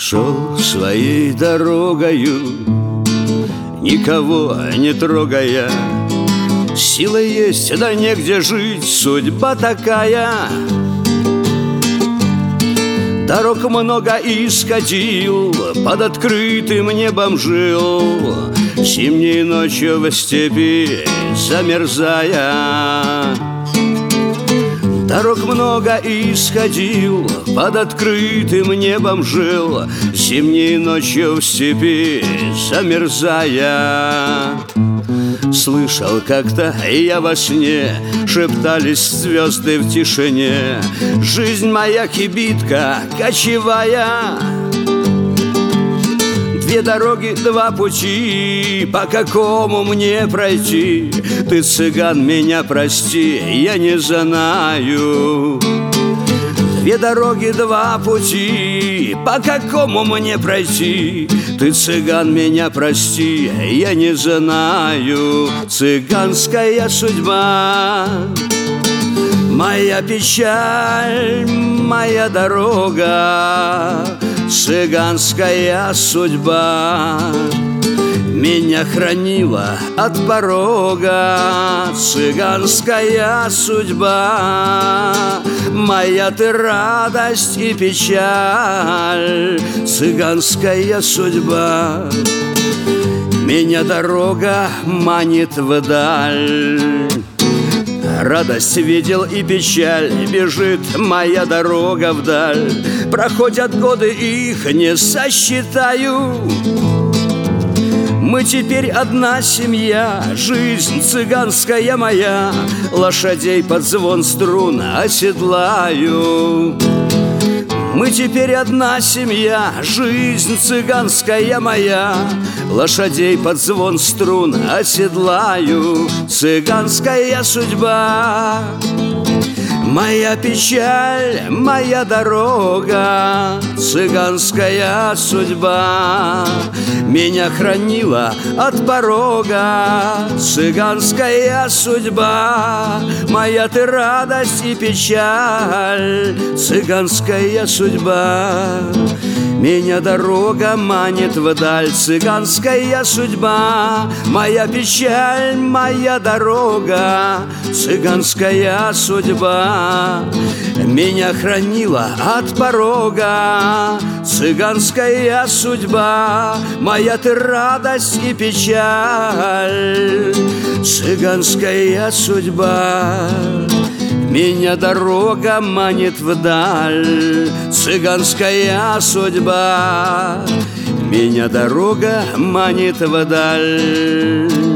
Шел своей дорогою, никого не трогая. Сила есть, да негде жить, судьба такая. Дорог много исходил, под открытым небом жил, зимней ночью в степи замерзая. Дорог много исходил, под открытым небом жил, зимней ночью в степи замерзая. Слышал как-то я во сне, шептались звезды в тишине: жизнь моя кибитка кочевая. Две дороги, два пути, по какому мне пройти? Ты, цыган, меня прости, я не знаю. Две дороги, два пути, по какому мне пройти? Ты, цыган, меня прости, я не знаю. Цыганская судьба, моя печаль, моя дорога. Цыганская судьба меня хранила от порога. Цыганская судьба, моя ты радость и печаль. Цыганская судьба, меня дорога манит вдаль. Радость видел и печаль, бежит моя дорога вдаль. Проходят годы, их не сосчитаю. Мы теперь одна семья, жизнь цыганская моя. Лошадей под звон струн оседлаю. Мы теперь одна семья, жизнь цыганская моя. Лошадей под звон струн оседлаю. Цыганская судьба, моя печаль, моя дорога. Цыганская судьба меня хранила от порога. Цыганская судьба, моя ты радость и печаль. Цыганская судьба, меня дорога манит вдаль. Цыганская судьба, моя печаль, моя дорога. Цыганская судьба меня хранила от порога. Цыганская судьба, моя ты радость и печаль. Цыганская судьба, меня дорога манит вдаль. Цыганская судьба, меня дорога манит вдаль.